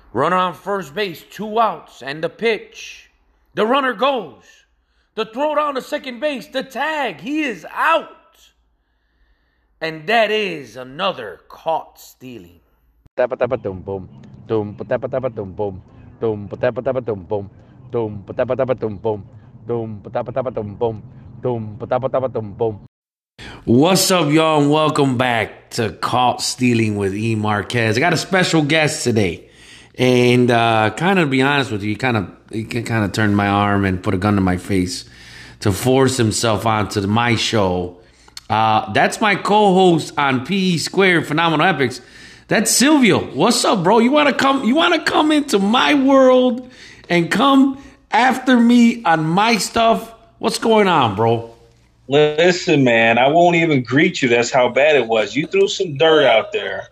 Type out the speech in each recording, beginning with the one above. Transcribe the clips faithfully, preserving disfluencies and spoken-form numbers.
Runner on first base, two outs, and the pitch. The runner goes. The throw down to second base, the tag, he is out. And that is another caught stealing. Tapatapa-tum boom, tum patapatapa-tum boom, tum patapatapa-tum boom, tum patapatapa-tum boom, tum patapatapa-tum boom, tum patapatapa-tum boom. What's up, y'all, and welcome back to Caught Stealing with E. Marquez. I got a special guest today. And uh, kind of to be honest with you, he kind of he kind of turned my arm and put a gun to my face to force himself onto my show. Uh, that's my co-host on P E Squared Phenomenal Epics. That's Silvio. What's up, bro? You want to come? You want to come into my world and come after me on my stuff? What's going on, bro? Listen, man, I won't even greet you. That's how bad it was. You threw some dirt out there.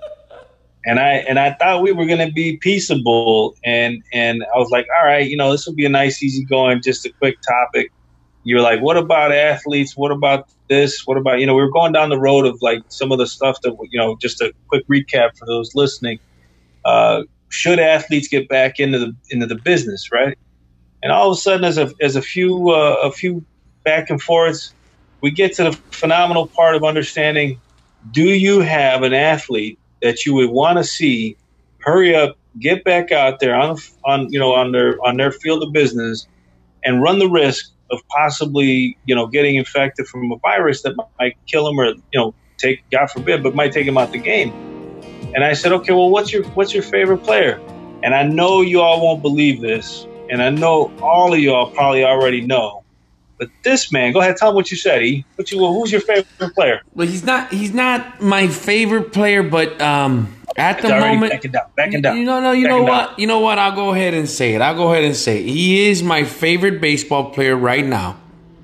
And I and I thought we were going to be peaceable, and and I was like, all right, you know, this will be a nice, easy going, just a quick topic. You're like, what about athletes? What about this? What about, you know, we were going down the road of like some of the stuff that, you know, just a quick recap for those listening. Uh, should athletes get back into the into the business, right? And all of a sudden, as a as a few uh, a few back and forths, we get to the phenomenal part of understanding: do you have an athlete that you would want to see hurry up, get back out there on on you know on their on their field of business, and run the risk of possibly you know getting infected from a virus that might kill them, or you know take, God forbid, but might take them out the game? And I said, okay, well, what's your what's your favorite player? And I know you all won't believe this, and I know all of y'all probably already know. But this man, go ahead, tell him what you said. E. What you, who's your favorite player? Well, he's not. He's not my favorite player, but um, at the moment, back it down, back it down. You know, no, you back know what? Down. You know what? I'll go ahead and say it. I'll go ahead and say it. He is my favorite baseball player right now,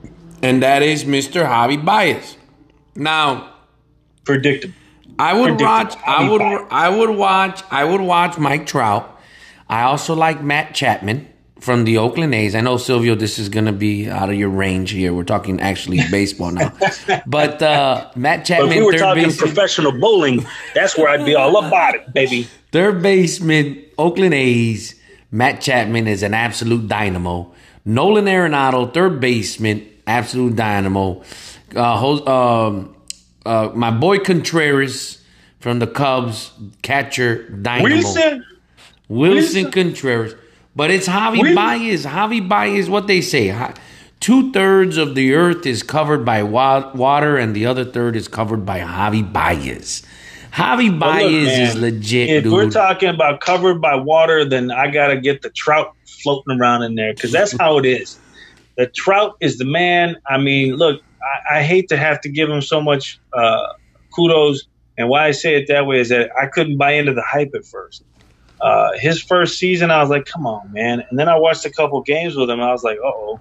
and that is Mister Javi Baez. Now, predictable. I would predictable. watch. I Javi would. Baez. I would watch. I would watch Mike Trout. I also like Matt Chapman from the Oakland A's. I know, Silvio, this is going to be out of your range here. We're talking actually baseball now. But uh, Matt Chapman, but if we were third talking baseman, professional bowling, that's where I'd be all about it, baby. Third baseman, Oakland A's, Matt Chapman is an absolute dynamo. Nolan Arenado, third baseman, absolute dynamo. Uh, ho- um, uh, my boy Contreras from the Cubs, catcher, dynamo. Wilson? Wilson Wilson? Contreras. But it's Javi Wilson? Baez. Javi Baez, what they say. Two-thirds of the earth is covered by wa- water, and the other third is covered by Javi Baez. Javi But Baez look, man, is legit, if dude. we're talking about covered by water, then I got to get the Trout floating around in there, because that's how it is. The Trout is the man. I mean, look, I, I hate to have to give him so much uh, kudos, and why I say it that way is that I couldn't buy into the hype at first. Uh, his first season, I was like, come on, man. And then I watched a couple games with him, and I was like, uh-oh.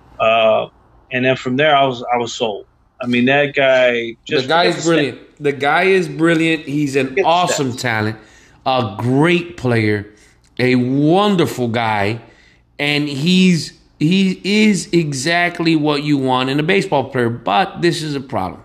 Uh, and then from there, I was I was sold. I mean, that guy just... The guy is brilliant. The guy is brilliant. He's an Forget the awesome stats. talent, a great player, a wonderful guy, and he's he is exactly what you want in a baseball player. But this is a problem.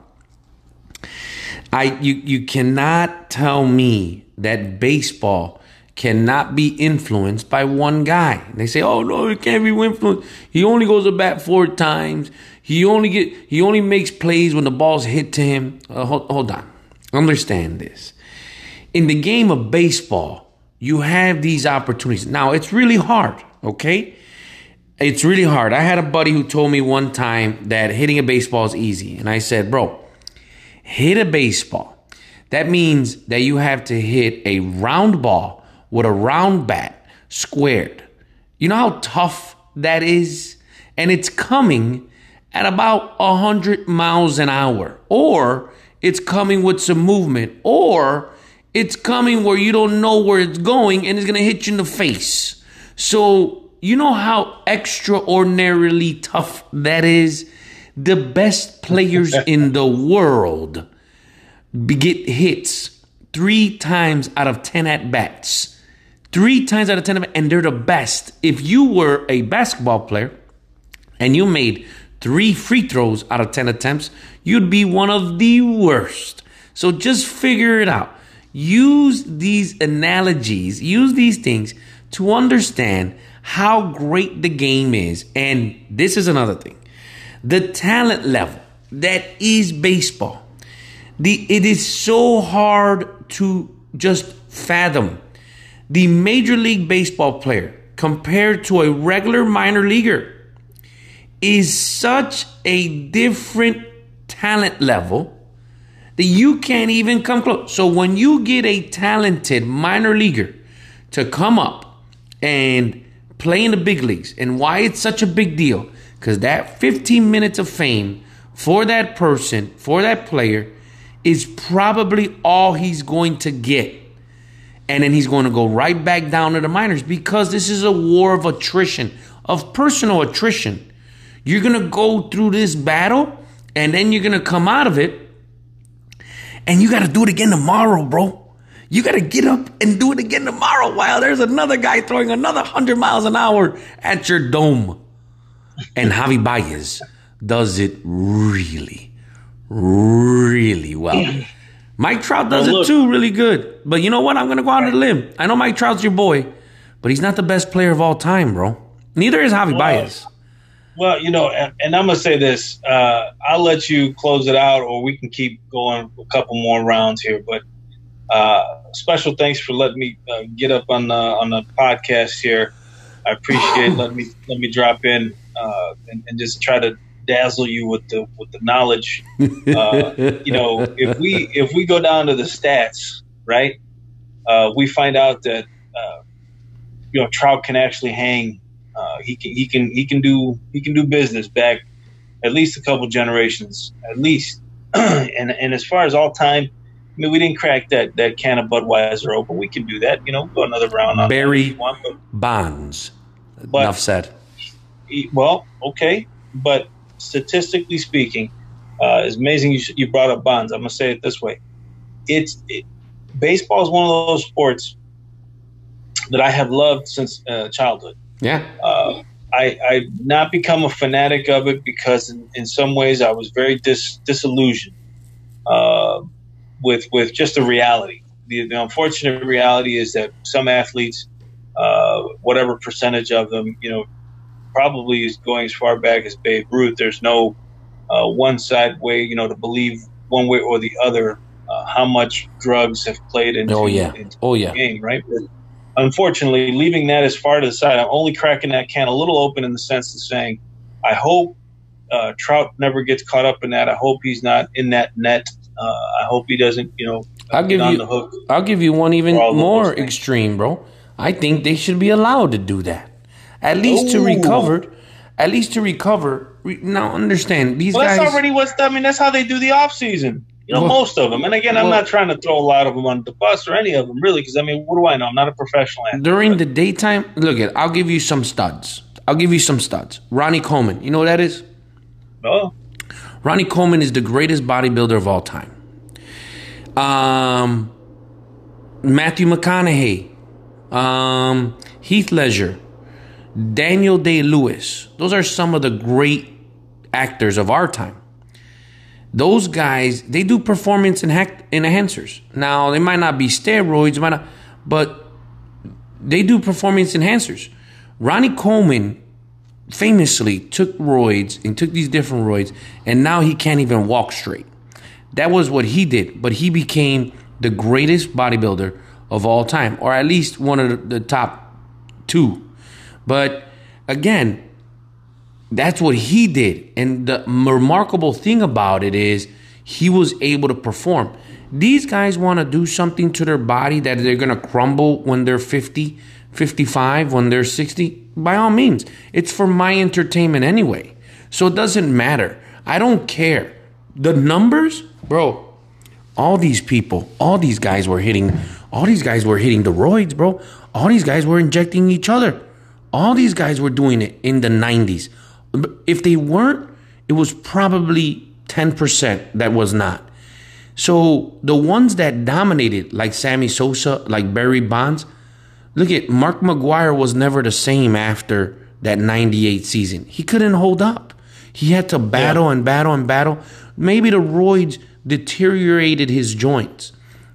I you you cannot tell me that baseball cannot be influenced by one guy. They say, "Oh no, it can't be influenced. He only goes to bat four times. He only get he only makes plays when the ball's hit to him." Uh, hold, hold on, understand this. In the game of baseball, you have these opportunities. Now it's really hard. Okay, it's really hard. I had a buddy who told me one time that hitting a baseball is easy, and I said, "Bro, hit a baseball. That means that you have to hit a round ball with a round bat, squared. You know how tough that is? And it's coming at about one hundred miles an hour. Or it's coming with some movement. Or it's coming where you don't know where it's going and it's going to hit you in the face. So you know how extraordinarily tough that is? The best players in the world get hits three times out of ten at-bats. Three times out of ten, and they're the best. If you were a basketball player and you made three free throws out of ten attempts, you'd be one of the worst. So just figure it out. use these analogies, use these things to understand how great the game is. And this is another thing. The talent level that is baseball. The it is so hard to just fathom. The Major League Baseball player compared to a regular minor leaguer is such a different talent level that you can't even come close. So when you get a talented minor leaguer to come up and play in the big leagues, and why it's such a big deal, because that fifteen minutes of fame for that person, for that player, is probably all he's going to get. And then he's going to go right back down to the minors, because this is a war of attrition, of personal attrition. You're going to go through this battle, and then you're going to come out of it, and you got to do it again tomorrow, bro. You got to get up and do it again tomorrow while there's another guy throwing another one hundred miles an hour at your dome. And Javi Baez does it really, really well. Mike Trout does well, it too really good. But you know what? I'm going to go out on a limb. I know Mike Trout's your boy, but he's not the best player of all time, bro. Neither is Javi well, Baez. Well, you know, and, and I'm going to say this. Uh, I'll let you close it out, or we can keep going a couple more rounds here. But uh, special thanks for letting me uh, get up on the, on the podcast here. I appreciate letting me let me drop in uh, and, and just try to dazzle you with the with the knowledge. Uh, you know, if we if we go down to the stats, right, uh, we find out that uh, you know Trout can actually hang. Uh, he can he can he can do he can do business back at least a couple generations at least. and and as far as all time, I mean, we didn't crack that that can of Budweiser open. We can do that. You know, go another round on Barry that want, but, Bonds. But, Enough said. He, well, okay, but statistically speaking, uh, it's amazing you, you brought up Bonds. I'm gonna say it this way: it's it, baseball is one of those sports that I have loved since uh, childhood. Yeah. Uh, I I not become a fanatic of it because in, in some ways I was very dis, disillusioned uh, with with just the reality. The, the unfortunate reality is that some athletes, uh, whatever percentage of them, you know, probably is going as far back as Babe Ruth. There's no uh, one side way, you know, to believe one way or the other uh, how much drugs have played into, oh, yeah. into oh, yeah. the game, right? But unfortunately, leaving that as far to the side, I'm only cracking that can a little open in the sense of saying, I hope uh, Trout never gets caught up in that. I hope he's not in that net. Uh, I hope he doesn't, you know, I'll give on you, the hook. I'll give you one even more extreme, bro. I think they should be allowed to do that. At least Ooh. to recover. At least to recover. Now, understand, these well, guys. That's already what's, I mean, that's how they do the offseason. You know, well, most of them. And again, I'm well, not trying to throw a lot of them on the bus or any of them, really, because, I mean, what do I know? I'm not a professional athlete. During the daytime, look at, I'll give you some studs. I'll give you some studs. Ronnie Coleman. You know what that is? No. Ronnie Coleman is the greatest bodybuilder of all time. Um, Matthew McConaughey. Um, Heath Ledger. Daniel Day-Lewis. Those are some of the great actors of our time. Those guys, they do performance enhancers. Now, they might not be steroids, might not, but they do performance enhancers. Ronnie Coleman famously took roids and took these different roids, and now he can't even walk straight. That was what he did, but he became the greatest bodybuilder of all time, or at least one of the top two. But again, that's what he did. And the remarkable thing about it is he was able to perform. These guys want to do something to their body that they're going to crumble when they're fifty, fifty-five, when they're sixty. By all means, it's for my entertainment anyway. So it doesn't matter. I don't care. The numbers, bro, all these people, all these guys were hitting, all these guys were hitting the roids, bro. All these guys were injecting each other. All these guys were doing it in the nineties. If they weren't, it was probably ten percent that was not. So the ones that dominated, like Sammy Sosa, like Barry Bonds, look at Mark McGwire was never the same after that ninety-eight season. He couldn't hold up. He had to battle yeah. and battle and battle. Maybe the roids deteriorated his joints.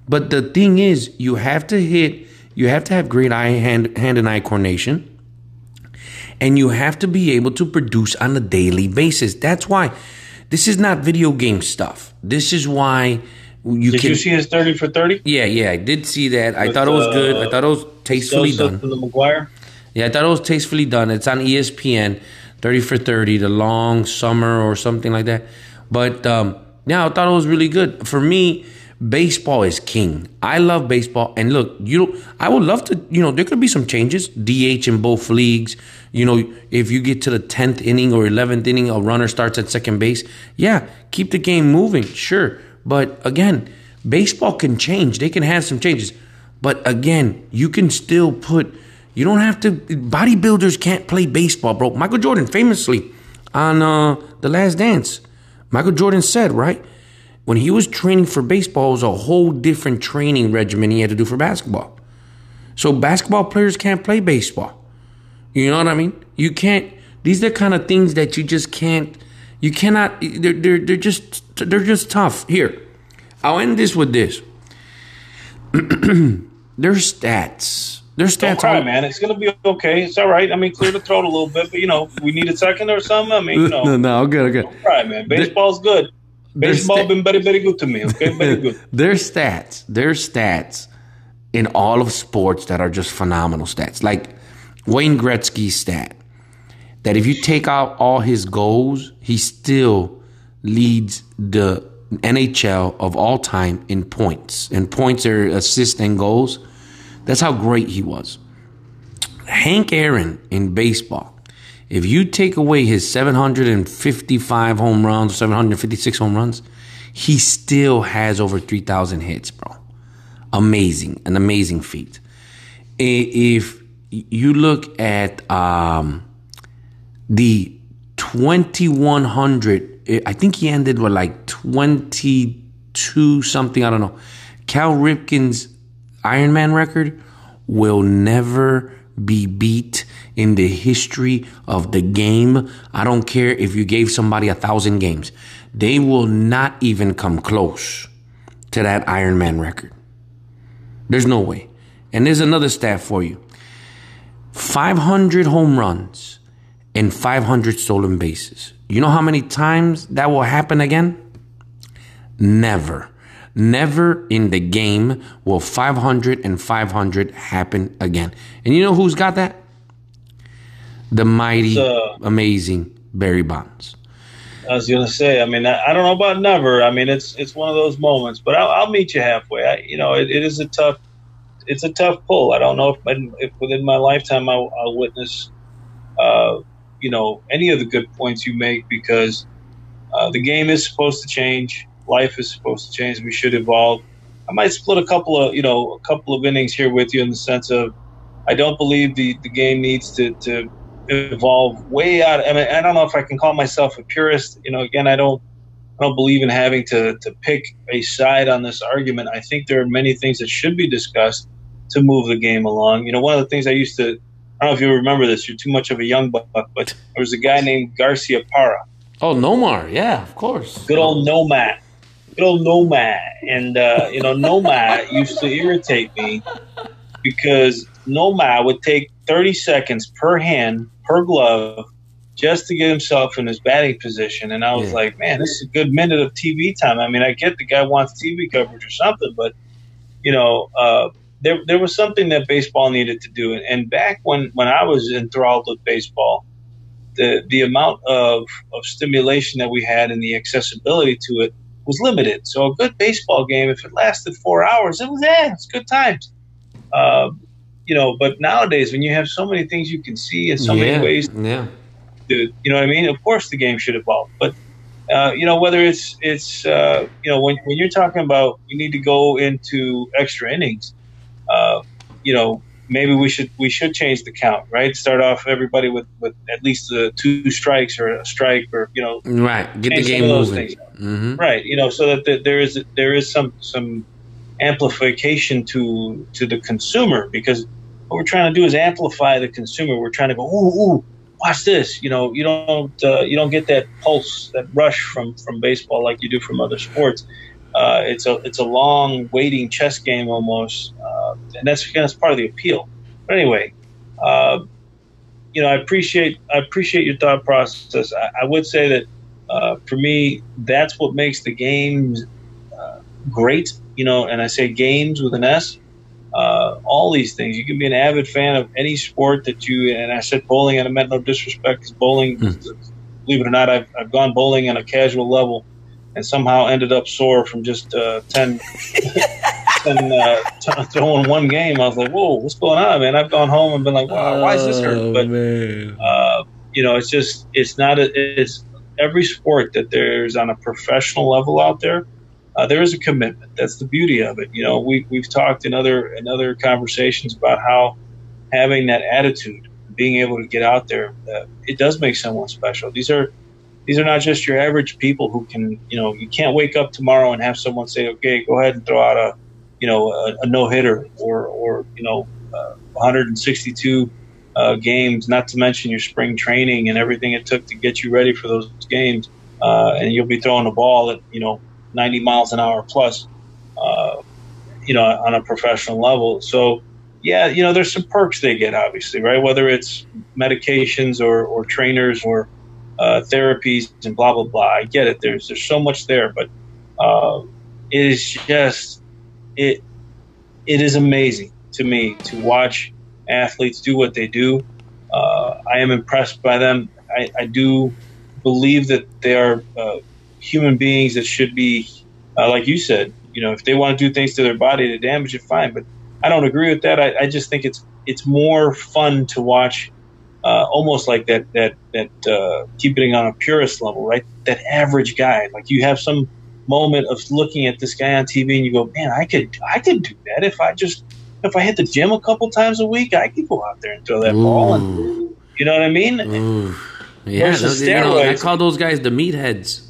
But the thing is, you have to hit, you have to have great eye hand hand and eye coordination. And you have to be able to produce on a daily basis. That's why this is not video game stuff. This is why you did can. you see his thirty for thirty? Yeah, yeah, I did see that. I With, thought it was good. uh, I thought it was tastefully Joseph done. and the McGuire? Yeah, I thought it was tastefully done. It's on E S P N, thirty for thirty, the long summer or something like that. But um, yeah, I thought it was really good. For me, baseball is king. I love baseball. And look, you, I would love to, you know, there could be some changes. D H in both leagues. You know, if you get to the tenth inning or eleventh inning, a runner starts at second base. Yeah, keep the game moving, sure. But again, baseball can change. They can have some changes. But again, you can still put, you don't have to, bodybuilders can't play baseball, bro. Michael Jordan famously on uh, The Last Dance, Michael Jordan said, right, when he was training for baseball, it was a whole different training regimen he had to do for basketball. So basketball players can't play baseball. You know what I mean? You can't, these are the kind of things that you just can't, you cannot, they're, they're, they're just, they're just tough. Here, I'll end this with this. Their stats. Their stats. Don't cry, all, man. It's going to be okay. It's all right. I mean, clear the throat a little bit, but, you know, we need a second or something. I mean, you know. No, no, good, good. Don't cry, man. Baseball's good. Baseball sta- been very, very good to me, okay? Very good. Their stats, their stats in all of sports that are just phenomenal stats. Like Wayne Gretzky's stat, that if you take out all his goals, he still leads the N H L of all time in points. And points are assists and goals. That's how great he was. Hank Aaron in baseball, if you take away his seven hundred fifty-five home runs, seven hundred fifty-six home runs, he still has over three thousand hits, bro. Amazing. An amazing feat. If you look at um, the twenty-one hundred, I think he ended with like twenty-two something, I don't know. Cal Ripken's Ironman record will never be beat in the history of the game. I don't care if you gave somebody a thousand games. They will not even come close to that Ironman record. There's no way. And there's another stat for you. five hundred home runs and five hundred stolen bases. You know how many times that will happen again? Never. Never in the game will five hundred and five hundred happen again. And you know who's got that? The mighty, So- amazing Barry Bonds. I was gonna say. I mean, I, I don't know about never. I mean, it's it's one of those moments. But I'll, I'll meet you halfway. I, you know, it, it is a tough. It's a tough pull. I don't know if, if within my lifetime I'll, I'll witness, uh, you know, any of the good points you make, because uh, the game is supposed to change. Life is supposed to change. We should evolve. I might split a couple of, you know, a couple of innings here with you in the sense of, I don't believe the, the game needs to, to evolve way out. I mean, I don't know if I can call myself a purist. You know, again, I don't, I don't believe in having to, to pick a side on this argument. I think there are many things that should be discussed to move the game along. You know, one of the things I used to, I don't know if you remember this, you're too much of a young buck, but there was a guy named Garcia Parra. Oh, Nomar. Yeah, of course. Good old Nomad. Good old Nomad. And, uh, you know, Nomad used to irritate me because Nomad would take thirty seconds per hand, per glove, just to get himself in his batting position. And I was Yeah. like, man, this is a good minute of T V time. I mean, I get the guy wants T V coverage or something, but, you know, uh, there there was something that baseball needed to do. And back when, when I was enthralled with baseball, the the amount of, of stimulation that we had and the accessibility to it was limited. So a good baseball game, if it lasted four hours, it was eh, it's good times. Uh, you know, but nowadays when you have so many things you can see and so yeah. many ways Yeah. to, you know what I mean? Of course the game should evolve. But uh, you know, whether it's it's uh, you know, when when you're talking about you need to go into extra innings, uh, you know, maybe we should we should change the count, right? Start off everybody with, with at least uh, two strikes or a strike, or you know, Right. Get the change some game of those moving. things. Mm-hmm. Right? You know, so that the, there is there is some some amplification to to the consumer, because what we're trying to do is amplify the consumer. We're trying to go, ooh, ooh, watch this. You know, you don't uh, you don't get that pulse, that rush from from baseball like you do from other sports. Uh, it's a it's a long waiting chess game almost, uh, and that's that's part of the appeal. But anyway, uh, you know, I appreciate I appreciate your thought process. I, I would say that uh, for me, that's what makes the games uh, great. You know, and I say games with an S. Uh, all these things. You can be an avid fan of any sport that you. And I said bowling, and I meant no disrespect, because bowling. Mm. Believe it or not, I've I've gone bowling on a casual level. And somehow ended up sore from just uh, ten, ten uh, t- throwing one game. I was like, "Whoa, what's going on, man?" I've gone home and been like, "Wow, why is this hurt?" But uh, you know, it's just it's not. A, it's every sport that there's on a professional level out there. Uh, there is a commitment. That's the beauty of it. You know, we we've talked in other in other conversations about how having that attitude, being able to get out there, uh, it does make someone special. These are. These are not just your average people who can, you know, you can't wake up tomorrow and have someone say, okay, go ahead and throw out a, you know, a, a no-hitter or, or you know, uh, one hundred sixty-two uh, games, not to mention your spring training and everything it took to get you ready for those games. Uh, and you'll be throwing the ball at, you know, ninety miles an hour plus, uh, you know, on a professional level. So, yeah, you know, there's some perks they get, obviously, right? Whether it's medications or, or trainers or Uh, therapies and blah blah blah. I get it. There's there's so much there, but uh, it is just it it is amazing to me to watch athletes do what they do. Uh, I am impressed by them. I, I do believe that they are uh, human beings that should be, uh, like you said. You know, if they want to do things to their body to damage it, fine. But I don't agree with that. I, I just think it's it's more fun to watch. Uh, almost like that, that, that, uh, keeping it on a purist level, right? That average guy, like you have some moment of looking at this guy on T V and you go, man, I could, I could do that. If I just, if I hit the gym a couple times a week, I could go out there and throw that Ooh. ball. And, you know what I mean? Ooh. Yeah. Those, you know, I call those guys the meatheads.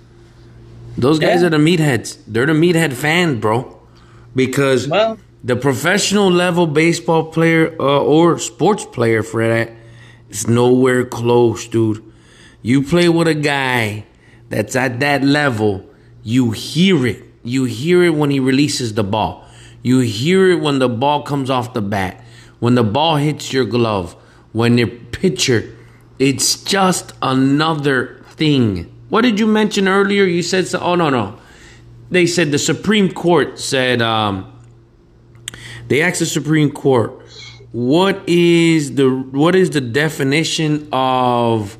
Those guys yeah. are the meatheads. They're the meathead fan, bro. Because well, the professional level baseball player uh, or sports player for that, it's nowhere close, dude. You play with a guy that's at that level, you hear it. You hear it when he releases the ball. You hear it when the ball comes off the bat. When the ball hits your glove. When your pitcher. It's just another thing. What did you mention earlier? You said, so, oh, no, no. They said the Supreme Court said, um, they asked the Supreme Court, What is the what is the definition of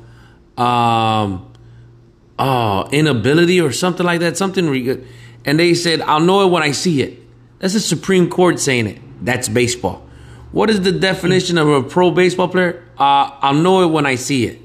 um uh inability or something like that? Something really good. And they said, I'll know it when I see it. That's the Supreme Court saying it. That's baseball. What is the definition of a pro baseball player? Uh, I'll know it when I see it.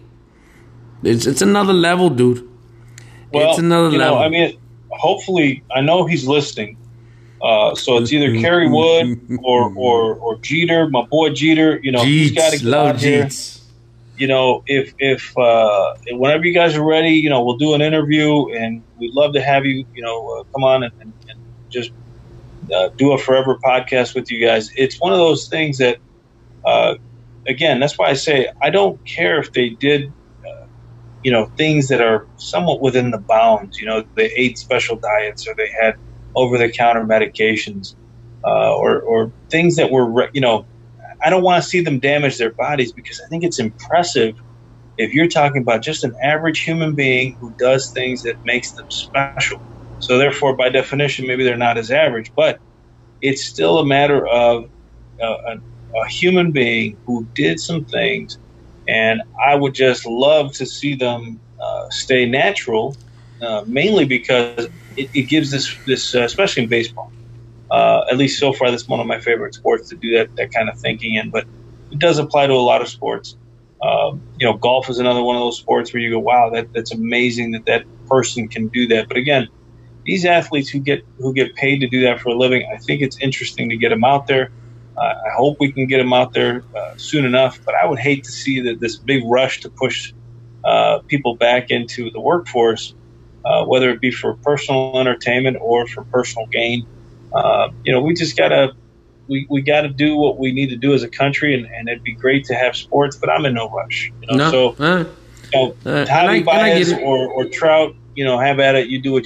It's it's another level, dude. Well, it's another you level. know, I mean, hopefully, I know he's listening. Uh, so it's either Kerry Wood or, or or Jeter, my boy Jeter. You know, Jeets, he's got to get love out here. You know, if if uh, whenever you guys are ready, you know, we'll do an interview, and we'd love to have you. You know, uh, come on and, and, and just uh, do a forever podcast with you guys. It's one of those things that, uh, again, that's why I say I don't care if they did, uh, you know, things that are somewhat within the bounds. You know, they ate special diets or they had over-the-counter medications, uh, or, or things that were, you know, I don't want to see them damage their bodies, because I think it's impressive if you're talking about just an average human being who does things that makes them special. So therefore, by definition, maybe they're not as average, but it's still a matter of uh, a, a human being who did some things, and I would just love to see them uh, stay natural, uh, mainly because It, it gives this, this uh, especially in baseball, uh, at least so far, that's one of my favorite sports to do that, that kind of thinking in. But it does apply to a lot of sports. Um, you know, golf is another one of those sports where you go, wow, that, that's amazing that that person can do that. But again, these athletes who get who get paid to do that for a living, I think it's interesting to get them out there. Uh, I hope we can get them out there uh, soon enough. But I would hate to see that this big rush to push uh, people back into the workforce. Uh, whether it be for personal entertainment or for personal gain, uh, you know, we just gotta we, we gotta do what we need to do as a country, and, and it'd be great to have sports, but I'm in no rush. You know, no. so uh, you know, uh, Javi I, Baez or, or Trout, you know, have at it. You do what you do.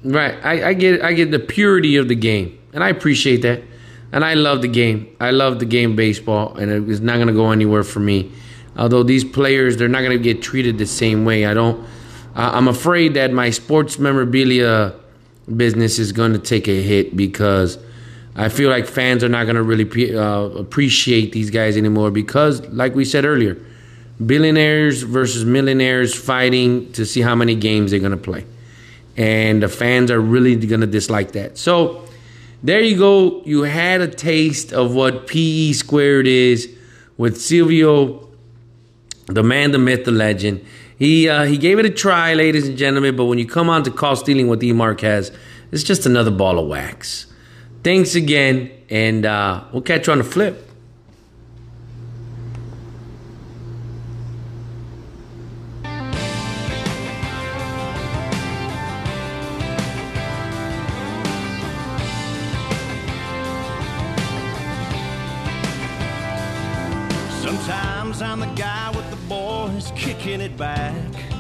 Right. I, I get I get the purity of the game, and I appreciate that. And I love the game. I love the game of baseball, and it's not going to go anywhere for me. Although these players, they're not going to get treated the same way. I don't. Uh, I'm afraid that my sports memorabilia business is going to take a hit because I feel like fans are not going to really uh, appreciate these guys anymore because, like we said earlier, billionaires versus millionaires fighting to see how many games they're going to play. And the fans are really going to dislike that. So there you go. You had a taste of what P E squared is with Silvio, the man, the myth, the legend. He uh, he gave it a try, ladies and gentlemen. But when you come on to Caught Stealing with E. Marquez, it's just another ball of wax. Thanks again, and uh, we'll catch you on the flip. Sometimes I'm the guy with the boys kicking it back,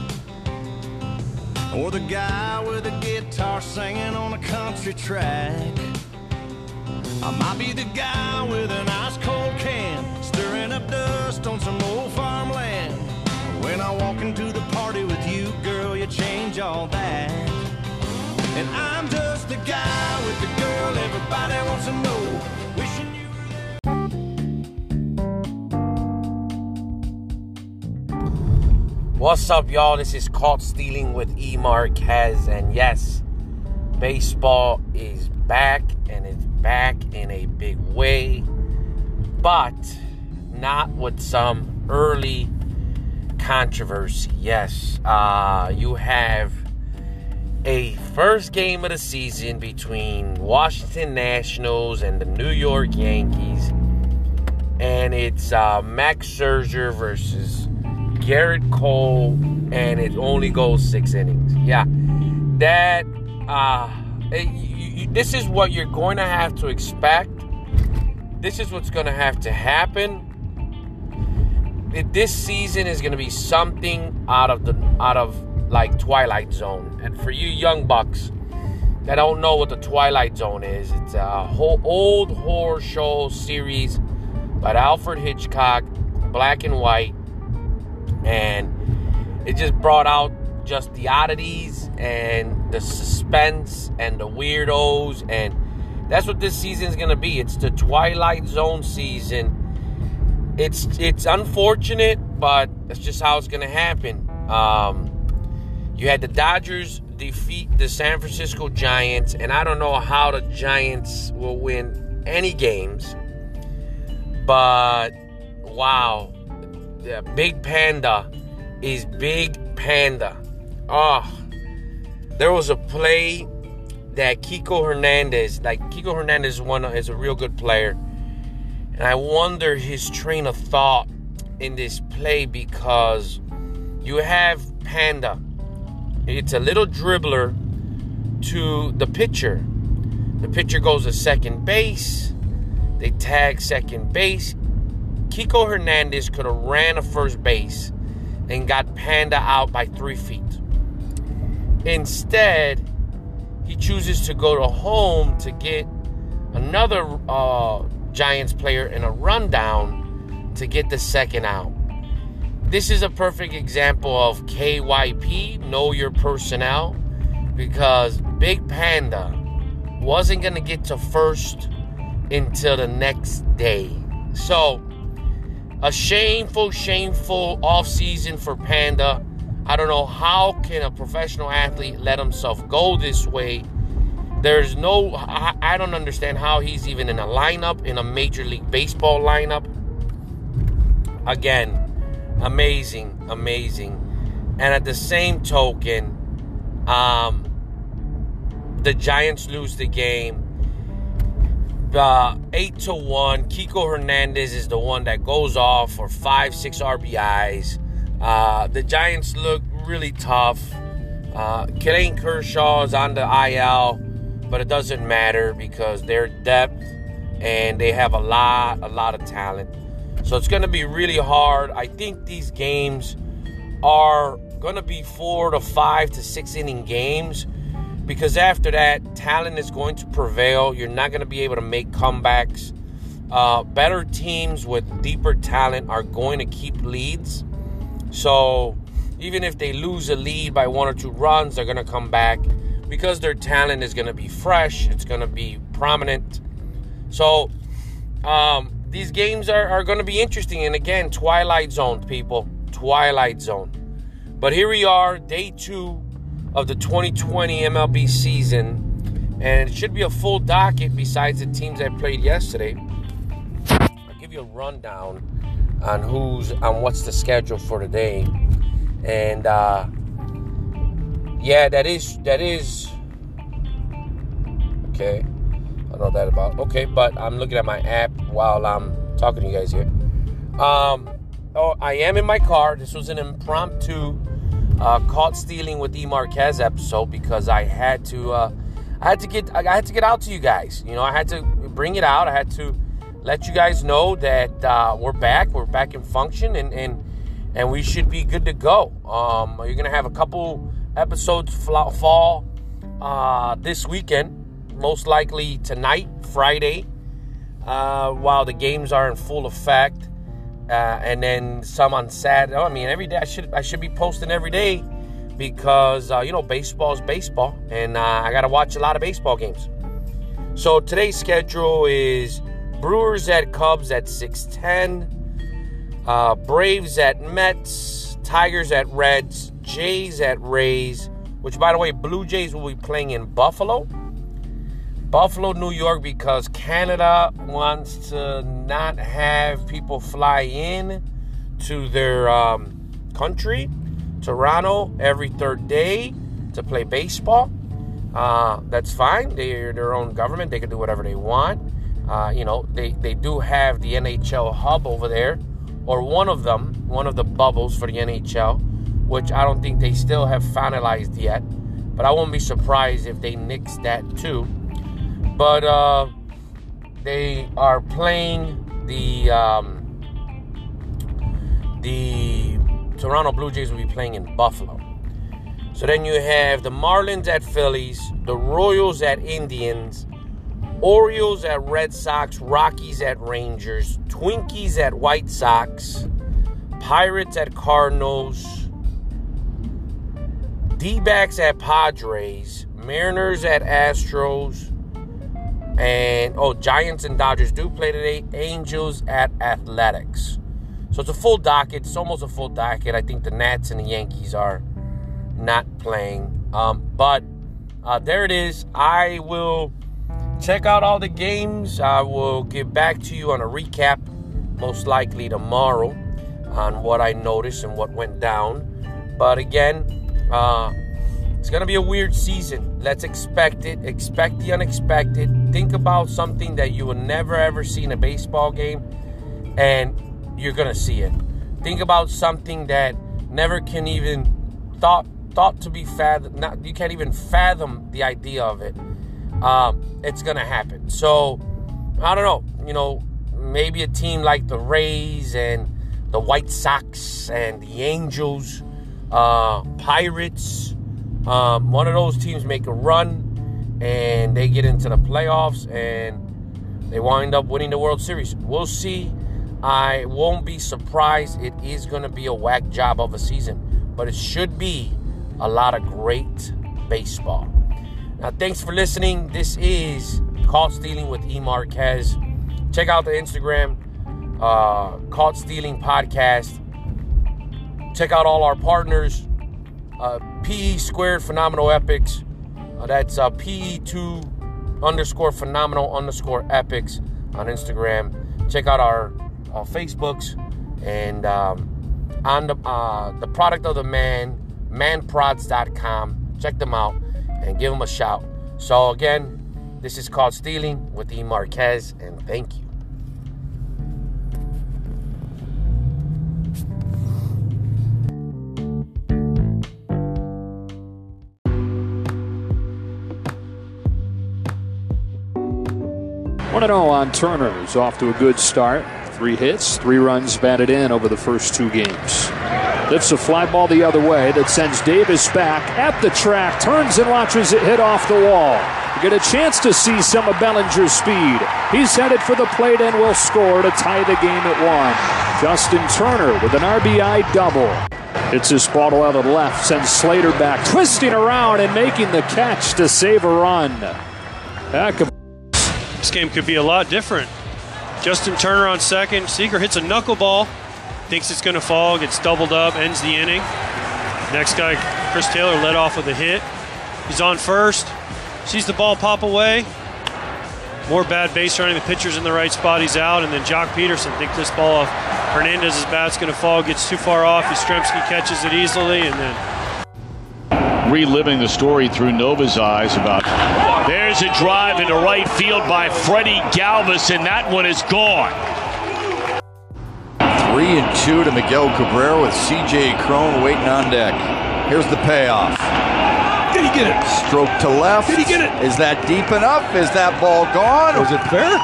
or the guy with a guitar singing on a country track. I might be the guy with an ice cold can stirring up dust on some old farmland. When I walk into the party with you, girl, you change all that. And I'm just the guy with the girl everybody wants to know. Wishing you What's up, y'all? This is Caught Stealing with E. Marquez. And yes, baseball is back, and it's back in a big way. But not with some early controversy. Yes, uh, you have a first game of the season between Washington Nationals and the New York Yankees. And it's uh, Max Scherzer versus Garrett Cole, and it only goes six innings. Yeah, that uh, it, you, you, this is what you're going to have to expect. This is what's going to have to happen. It, this season is going to be something out of the out of like Twilight Zone. And for you young bucks that don't know what the Twilight Zone is, it's a whole old horror show series by Alfred Hitchcock, black and white. And it just brought out just the oddities and the suspense and the weirdos. And that's what this season is going to be. It's the Twilight Zone season. It's it's unfortunate, but that's just how it's going to happen. Um, you had the Dodgers defeat the San Francisco Giants. And I don't know how the Giants will win any games. But, wow. The Big Panda is Big Panda. Oh, there was a play that Kiko Hernandez, like Kiko Hernandez is one is a real good player, and I wonder his train of thought in this play because you have Panda. It's a little dribbler to the pitcher. The pitcher goes to second base. They tag second base. Kiko Hernandez could have ran to first base and got Panda out by three feet. Instead, he chooses to go to home to get another uh, Giants player in a rundown to get the second out. This is a perfect example of K Y P, know your personnel, because Big Panda wasn't going to get to first until the next day. So, a shameful, shameful offseason for Panda. I don't know how can a professional athlete let himself go this way. There's no, I, I don't understand how he's even in a lineup, in a Major League Baseball lineup. Again, amazing, amazing. And at the same token, um, the Giants lose the game. Uh, eight to one. Kiko Hernandez is the one that goes off for five, six R B Is. Uh, the Giants look really tough. Uh, Clayton Kershaw is on the I L, but it doesn't matter because they're depth and they have a lot, a lot of talent. So it's going to be really hard. I think these games are going to be four to five to six inning games because after that, talent is going to prevail. You're not going to be able to make comebacks. Uh, better teams with deeper talent are going to keep leads. So even if they lose a lead by one or two runs, they're going to come back because their talent is going to be fresh. It's going to be prominent. So um, these games are, are going to be interesting. And again, Twilight Zone, people. Twilight Zone. But here we are, day two of the twenty twenty M L B season. And it should be a full docket besides the teams that played yesterday. I'll give you a rundown on who's on what's the schedule for today. And uh, yeah, that is that is okay. I know that about okay, but I'm looking at my app while I'm talking to you guys here. Um, oh, I am in my car. This was an impromptu uh, caught stealing with E. Marquez episode because I had to uh, I had to get I had to get out to you guys. You know, I had to bring it out. I had to let you guys know that uh, we're back. We're back in function, and and. And we should be good to go. Um, you're going to have a couple episodes fall uh, this weekend. Most likely tonight, Friday, uh, while the games are in full effect. Uh, and then some on Saturday. I mean, every day I should I should be posting every day because, uh, you know, baseball is baseball. And uh, I got to watch a lot of baseball games. So today's schedule is Brewers at Cubs at six ten. Uh, Braves at Mets, Tigers at Reds, Jays at Rays, which, by the way, Blue Jays will be playing in Buffalo. Buffalo, New York, because Canada wants to not have people fly in to their um, country, Toronto, every third day to play baseball. Uh, that's fine. They're their own government. They can do whatever they want. Uh, you know, they, they do have the N H L hub over there. Or one of them, one of the bubbles for the N H L, which I don't think they still have finalized yet. But I won't be surprised if they nix that too. But uh, they are playing the um, the Toronto Blue Jays will be playing in Buffalo. So then you have the Marlins at Phillies, the Royals at Indians, Orioles at Red Sox, Rockies at Rangers, Twinkies at White Sox, Pirates at Cardinals, D-backs at Padres, Mariners at Astros, and, oh, Giants and Dodgers do play today, Angels at Athletics. So it's a full docket. It's almost a full docket. I think the Nats and the Yankees are not playing. Um, but uh, there it is. I will check out all the games. I will get back to you on a recap, most likely tomorrow, on what I noticed and what went down. But again, uh, it's going to be a weird season. Let's expect it. Expect the unexpected. Think about something that you will never, ever see in a baseball game, and you're going to see it. Think about something that never can even thought thought to be fathom. Not, you can't even fathom the idea of it. Um, it's going to happen. So, I don't know, you know, maybe a team like the Rays and the White Sox and the Angels, uh, Pirates, um, one of those teams make a run and they get into the playoffs and they wind up winning the World Series. We'll see. I won't be surprised. It is going to be a whack job of a season, but it should be a lot of great baseball. Now, thanks for listening. This is Caught Stealing with E. Marquez. Check out the Instagram, uh, Caught Stealing Podcast. Check out all our partners, uh, P E Squared Phenomenal Epics. Uh, that's uh, P E two underscore Phenomenal underscore Epics on Instagram. Check out our uh, Facebooks. And um, on the, uh, the product of the man, man prods dot com. Check them out and give them a shout. So again, this is Caught Stealing with E. Marquez, and thank you. one and oh on Turner, who's off to a good start. Three hits, three runs batted in over the first two games. Lifts a fly ball the other way that sends Davis back at the track, turns and watches it hit off the wall. You get a chance to see some of Bellinger's speed. He's headed for the plate and will score to tie the game at one. Justin Turner with an R B I double. It's his ball to the left, sends Slater back, twisting around and making the catch to save a run. Back of This game could be a lot different. Justin Turner on second. Seager hits a knuckleball. Thinks it's going to fall, gets doubled up, ends the inning. Next guy, Chris Taylor, led off with a hit. He's on first. Sees the ball pop away. More bad base running. The pitcher's in the right spot. He's out. And then Jock Peterson thinks this ball off Hernandez's bat's going to fall. Gets too far off. Yastrzemski catches it easily. And then reliving the story through Nova's eyes about. There's a drive into right field by Freddie Galvis, and that one is gone. Three and two to Miguel Cabrera with C J Cron waiting on deck. Here's the payoff. Did he get it? Stroke to left. Did he get it? Is that deep enough? Is that ball gone? Was it fair?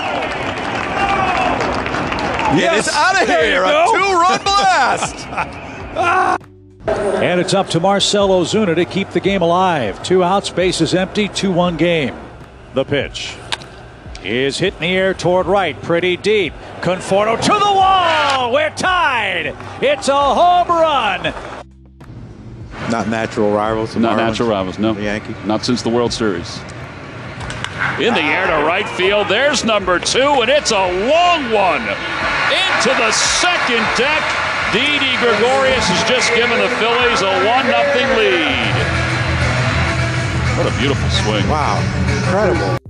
Yes. It's out of here. A two-run blast. And it's up to Marcell Ozuna to keep the game alive. Two outs, bases empty, two one game. The pitch is hit in the air toward right, pretty deep. Conforto to the wall. We're tied. It's a home run. Not natural rivals. Not natural rivals, no. The Yankees. Not since the World Series. In the air to right field. There's number two, and it's a long one. Into the second deck. Didi Gregorius has just given the Phillies a one nothing lead. What a beautiful swing. Wow. Incredible.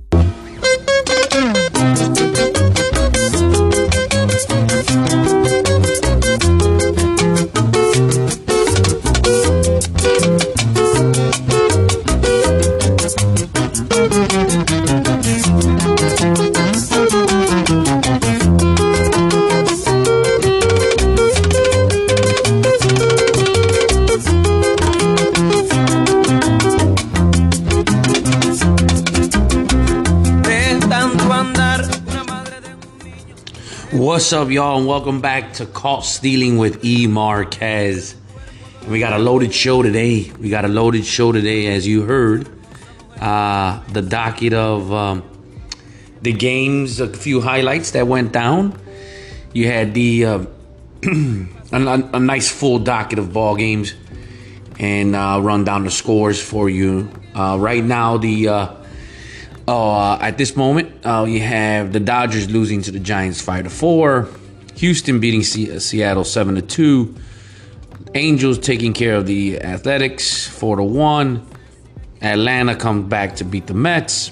What's up, y'all, and welcome back to Caught Stealing with E. Marquez. And we got a loaded show today. We got a loaded show today, as you heard. Uh, the docket of um, the games, a few highlights that went down. You had the uh, a, a nice full docket of ball games, and uh, run down the scores for you. Uh, right now, the uh, Uh, at this moment, uh, you have the Dodgers losing to the Giants five to four, Houston beating C- Seattle seven to two, Angels taking care of the Athletics four to one, Atlanta comes back to beat the Mets,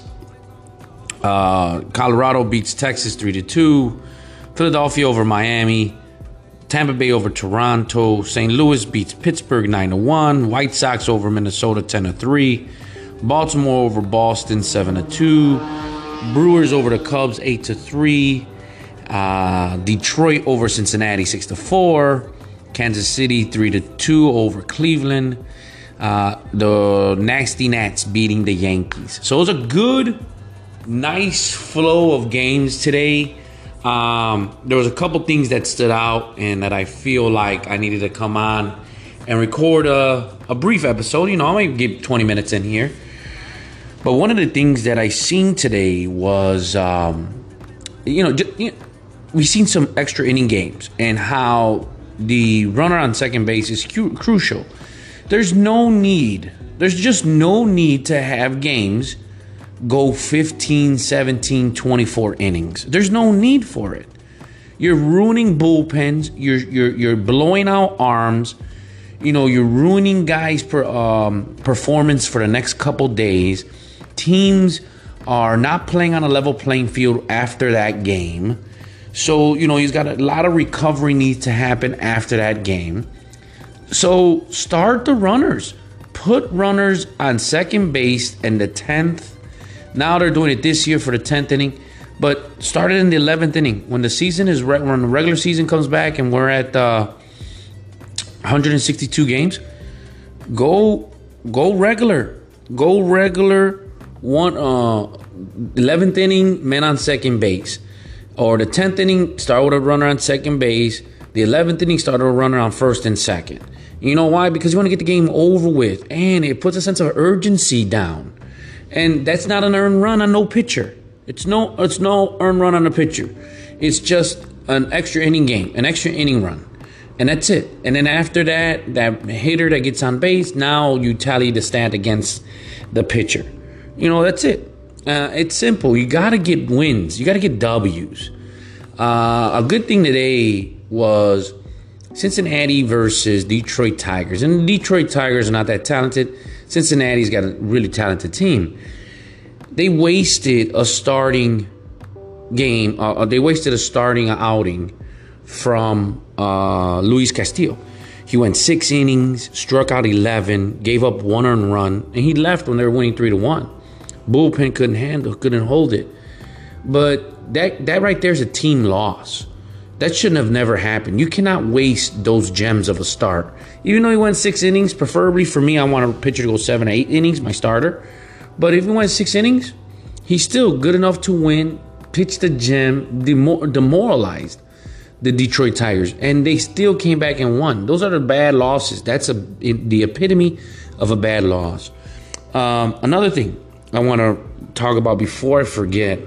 uh, Colorado beats Texas three to two, Philadelphia over Miami, Tampa Bay over Toronto, Saint Louis beats Pittsburgh nine to one, White Sox over Minnesota ten to three, Baltimore over Boston seven to two, Brewers over the Cubs eight to three, uh, Detroit over Cincinnati six to four, Kansas City three to two over Cleveland, uh, the Nasty Nats beating the Yankees. So it was a good, nice flow of games today. Um, there was a couple things that stood out and that I feel like I needed to come on and record a, a brief episode. You know, I might give twenty minutes in here. But one of the things that I seen today was, um, you know, just, you know, we seen some extra inning games and how the runner on second base is cu- crucial. There's no need, there's just no need to have games go fifteen, seventeen, twenty-four innings. There's no need for it. You're ruining bullpens. You're you're you're blowing out arms. You know, you're ruining guys' per, um, performance for the next couple days. Teams are not playing on a level playing field after that game. So, you know, he's got a lot of recovery needs to happen after that game. So start the runners. Put runners on second base in the tenth. Now they're doing it this year for the tenth inning. But start it in the eleventh inning. When the season is, re- when the regular season comes back and we're at uh, one hundred sixty-two games, go go regular. Go regular. One uh, eleventh inning, men on second base. Or the tenth inning, start with a runner on second base. The eleventh inning, started a runner on first and second. You know why? Because you want to get the game over with, and it puts a sense of urgency down. And that's not an earned run on no pitcher. It's no, it's no earned run on a pitcher. It's just an extra inning game, an extra inning run. And that's it. And then after that, that hitter that gets on base, now you tally the stat against the pitcher. You know, that's it. Uh, it's simple. You got to get wins. You got to get W's. Uh, a good thing today was Cincinnati versus Detroit Tigers. And the Detroit Tigers are not that talented. Cincinnati's got a really talented team. They wasted a starting game. Uh, they wasted a starting outing from uh, Luis Castillo. He went six innings, struck out eleven, gave up one earned run, and he left when they were winning three to one. Bullpen couldn't handle, couldn't hold it. But that that right there is a team loss. That shouldn't have never happened. You cannot waste those gems of a start. Even though he went six innings, preferably for me, I want a pitcher to go seven or eight innings, my starter. But if he went six innings, he's still good enough to win, pitched the gem, demor- demoralized the Detroit Tigers, and they still came back and won. Those are the bad losses. That's a the epitome of a bad loss. Um, another thing I want to talk about before I forget.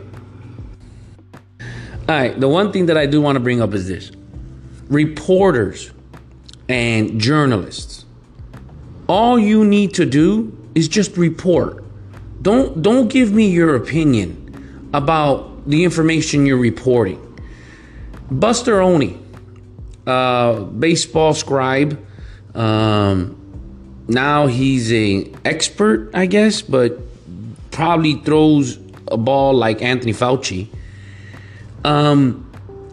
All right, the one thing that I do want to bring up is this. Reporters and journalists, all you need to do is just report. Don't don't give me your opinion about the information you're reporting. Buster Olney, uh, baseball scribe. Um, now he's a expert, I guess, but probably throws a ball like Anthony Fauci. Um,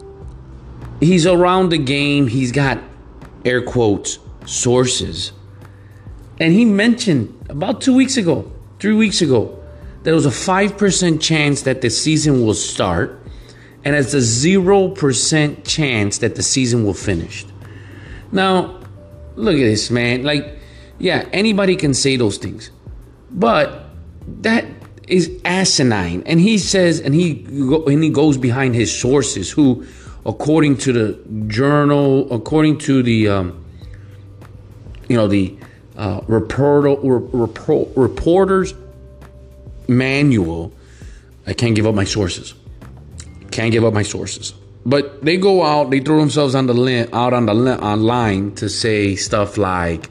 he's around the game. He's got, air quotes, sources. And he mentioned about two weeks ago, three weeks ago, there was a five percent chance that the season will start. And it's a zero percent chance that the season will finish. Now, look at this, man. Like, yeah, anybody can say those things. But that is asinine. And he says, and he, and he goes behind his sources who, according to the journal, according to the, um, you know, the uh, reporter, report, reporter's manual, I can't give up my sources. Can't give up my sources. But they go out, they throw themselves on the line, out on the line, online to say stuff like,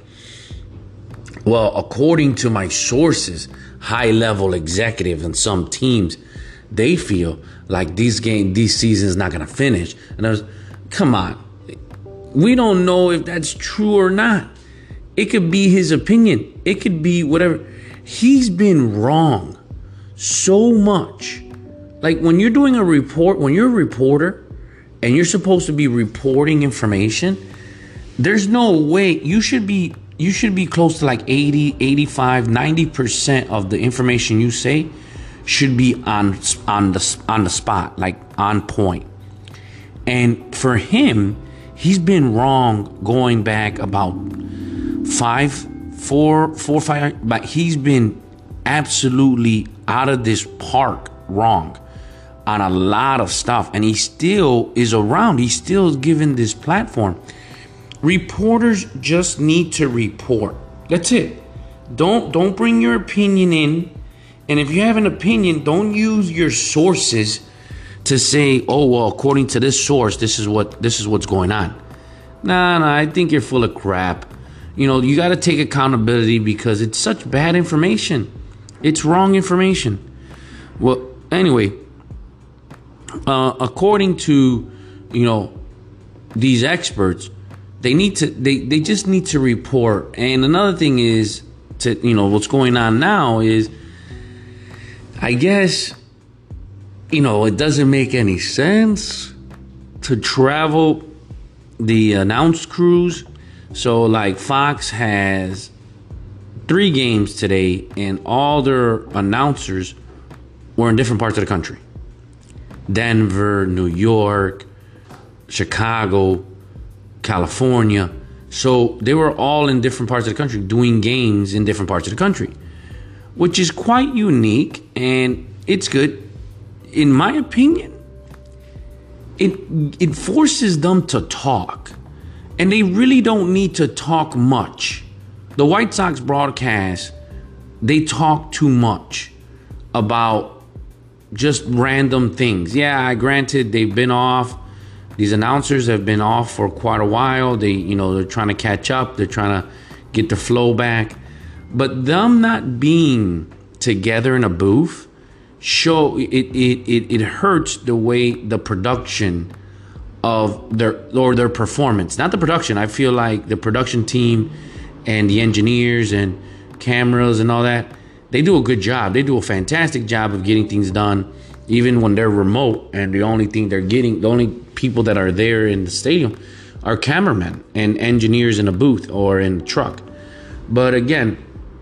well, according to my sources, high-level executives and some teams, they feel like this game, this season is not going to finish. And I was, come on. We don't know if that's true or not. It could be his opinion. It could be whatever. He's been wrong so much. Like when you're doing a report, when you're a reporter and you're supposed to be reporting information, there's no way you should be you should be close to like eighty, eighty-five, ninety percent of the information you say should be on on the on the spot, like on point. And for him, he's been wrong going back about five, four, four, five, but he's been absolutely out of this park wrong on a lot of stuff, and he still is around. He still is given this platform. Reporters just need to report. That's it. Don't don't bring your opinion in, and if you have an opinion, don't use your sources to say, "Oh well, according to this source, this is what this is what's going on." Nah, nah. I think you're full of crap. You know, you got to take accountability because it's such bad information. It's wrong information. Well, anyway. Uh, according to, you know, these experts, they need to, they, they just need to report. And another thing is to, you know, what's going on now is, I guess, you know, it doesn't make any sense to travel the announced crews. So like Fox has three games today and all their announcers were in different parts of the country. Denver, New York, Chicago, California. So they were all in different parts of the country doing games in different parts of the country, which is quite unique and it's good. In my opinion, it it forces them to talk. And they really don't need to talk much. The White Sox broadcast, they talk too much about just random things. Yeah, granted, they've been off. These announcers have been off for quite a while. They, you know, they're trying to catch up. They're trying to get the flow back. But them not being together in a booth show it it it, it hurts the way the production of their or their performance. Not the production. I feel like the production team and the engineers and cameras and all that, they do a good job. They do a fantastic job of getting things done, even when they're remote and the only thing they're getting, the only people that are there in the stadium are cameramen and engineers in a booth or in a truck. But again,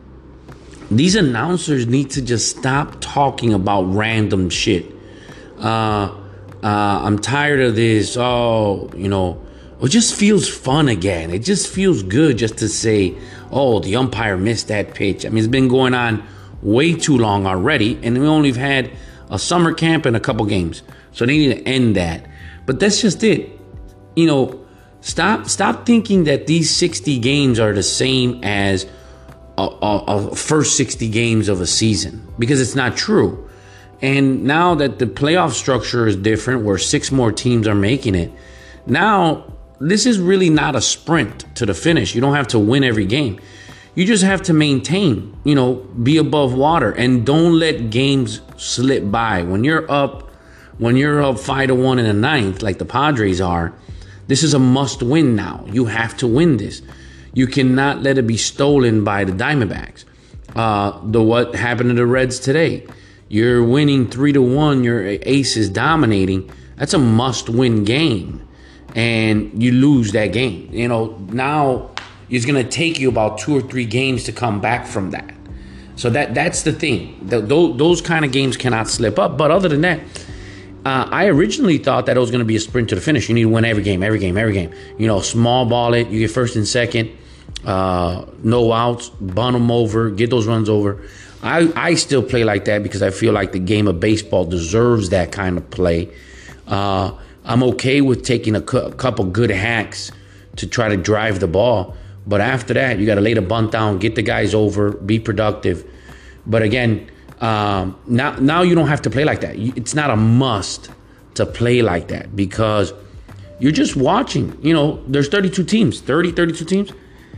these announcers need to just stop talking about random shit. Uh, uh, I'm tired of this. Oh, you know, it just feels fun again. It just feels good just to say, oh, the umpire missed that pitch. I mean, it's been going on way too long already, and we only have had a summer camp and a couple games. So they need to end that. But that's just it. You know, stop stop thinking that these sixty games are the same as a, a, a first sixty games of a season, because it's not true. And now that the playoff structure is different, where six more teams are making it, now this is really not a sprint to the finish. You don't have to win every game. You just have to maintain, you know, be above water, and don't let games slip by. When you're up, when you're up five to one in the ninth, like the Padres are, this is a must win now. You have to win this. You cannot let it be stolen by the Diamondbacks. Uh, the what happened to the Reds today? You're winning three to one. Your ace is dominating. That's a must-win game, and you lose that game. You know, now it's going to take you about two or three games to come back from that. So that that's the thing. The, those, those kind of games cannot slip up. But other than that, uh, I originally thought that it was going to be a sprint to the finish. You need to win every game, every game, every game. You know, small ball it. You get first and second. Uh, no outs. Bunt them over. Get those runs over. I, I still play like that because I feel like the game of baseball deserves that kind of play. Uh, I'm okay with taking a, cu- a couple good hacks to try to drive the ball. But after that, you got to lay the bunt down, get the guys over, be productive. But again, um, now now you don't have to play like that. It's not a must to play like that because you're just watching. You know, there's thirty-two teams, thirty, thirty-two teams.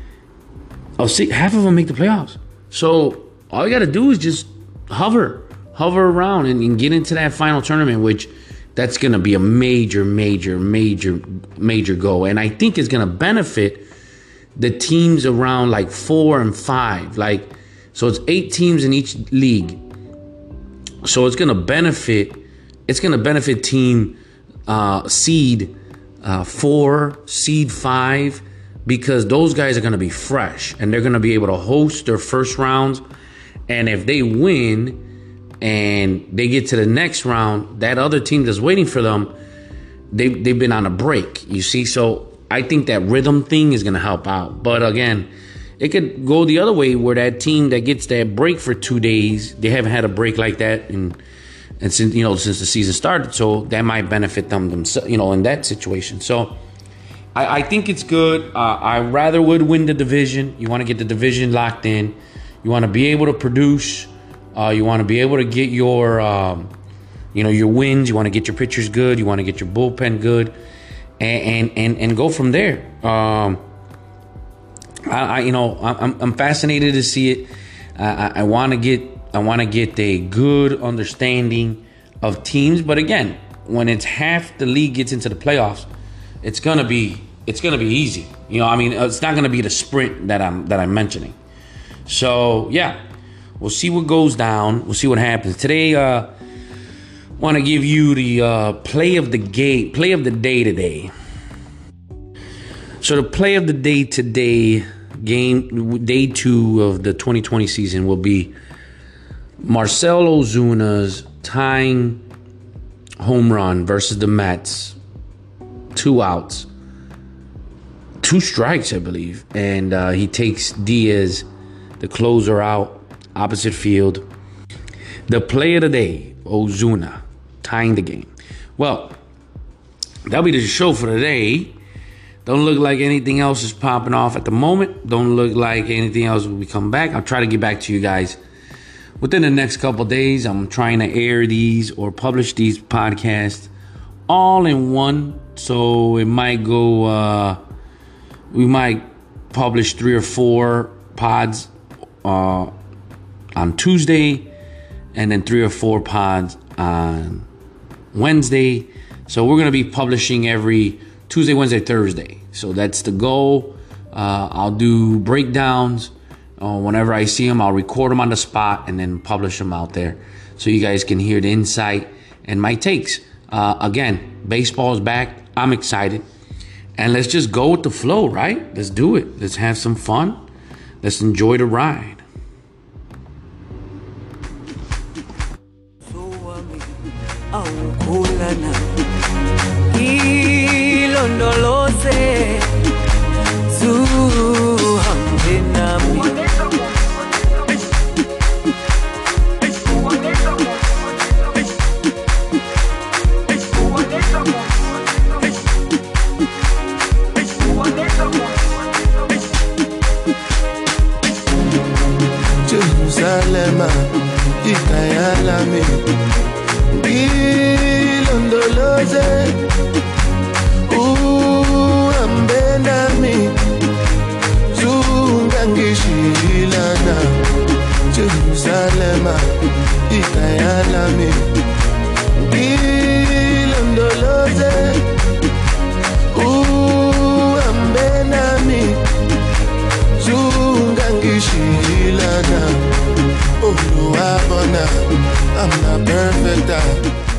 Oh, see, half of them make the playoffs. So all you got to do is just hover, hover around and, and get into that final tournament, which that's going to be a major, major, major, major goal. And I think it's going to benefit the teams around like four and five. Like, so it's eight teams in each league. So it's going to benefit, it's going to benefit team uh, seed uh, four, seed five, because those guys are going to be fresh and they're going to be able to host their first rounds. And if they win and they get to the next round, that other team that's waiting for them, they, they've been on a break, you see? So I think that rhythm thing is going to help out. But again, it could go the other way where that team that gets that break for two days, they haven't had a break like that in, and since, you know, since the season started. So that might benefit them, themselves, you know, in that situation. So I, I think it's good. Uh, I rather would win the division. You want to get the division locked in. You want to be able to produce. Uh, you want to be able to get your, um, you know, your wins. You want to get your pitchers good. You want to get your bullpen good, and and and, and go from there. Um, I, I you know, I'm I'm fascinated to see it. I, I want to get I want to get a good understanding of teams. But again, when it's half the league gets into the playoffs, it's gonna be it's gonna be easy. You know, I mean, it's not gonna be the sprint that I'm that I'm mentioning. So, yeah, we'll see what goes down. We'll see what happens. Today, uh, want to give you the uh, play of the game, play of the day today. So the play of the day today, game day two of the twenty twenty season, will be Marcell Ozuna's tying home run versus the Mets. Two outs. Two strikes, I believe. And uh, he takes Diaz, the closer, out, opposite field. The play of the day, Ozuna, tying the game. Well, that'll be the show for today. Don't look like anything else is popping off at the moment. Don't look like anything else will be coming back. I'll try to get back to you guys within the next couple days. I'm trying to air these or publish these podcasts all in one. So it might go, uh, we might publish three or four pods uh, on Tuesday, and then three or four pods on Wednesday. So we're going to be publishing every Tuesday, Wednesday, Thursday. So that's the goal. Uh, I'll do breakdowns. Uh, whenever I see them, I'll record them on the spot and then publish them out there so you guys can hear the insight and my takes. Uh, again, baseball is back. I'm excited. And let's just go with the flow, right? Let's do it. Let's have some fun. Let's enjoy the ride. Jerusalem, ikayalami, ilondoloze, uhambe nami, zungangishilana. Jerusalem, ikayalami, ilondoloze, uhambe nami, zungangishilana. Oh, no, I'm not perfect.